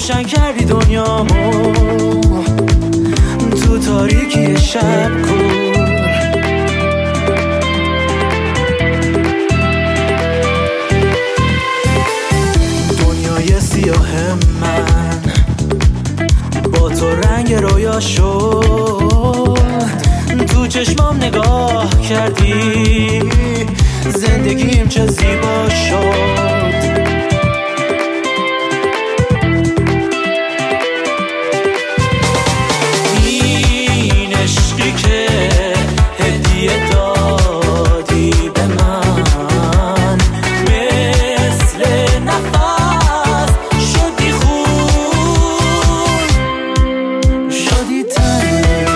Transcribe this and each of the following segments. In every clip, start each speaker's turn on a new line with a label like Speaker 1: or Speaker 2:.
Speaker 1: روشن کردی دنیامو تو تاریکی شب کن. دنیای سیاه من با تو رنگ رویا شد، تو چشمام نگاه کردی زندگیم چه زیبا شد. این عشقی که هدیه دادی به من مثل نفس شدی خون، شدی تن.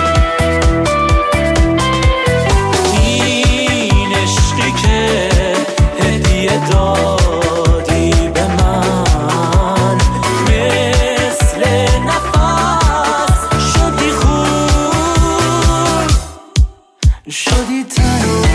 Speaker 1: این عشقی که هدیه دادی به من مثل نفس شدی خون، شدی تن.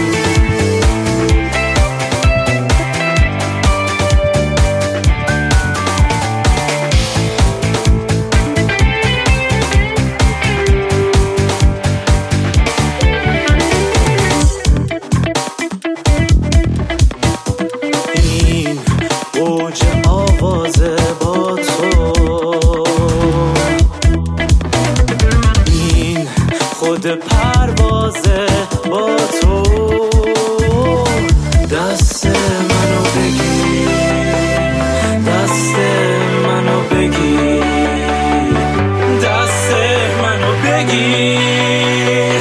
Speaker 1: این اوج آوازه با تو، این خود پروازه با تو. دست منو بگیر، دست منو بگیر، دست منو بگیر.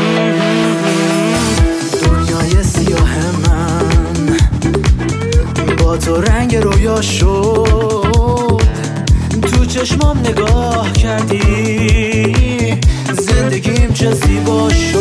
Speaker 1: دنیای سیاه من با تو رنگ رویا شد، تو چشمام نگاه کردی زندگیم چه زیبا شد.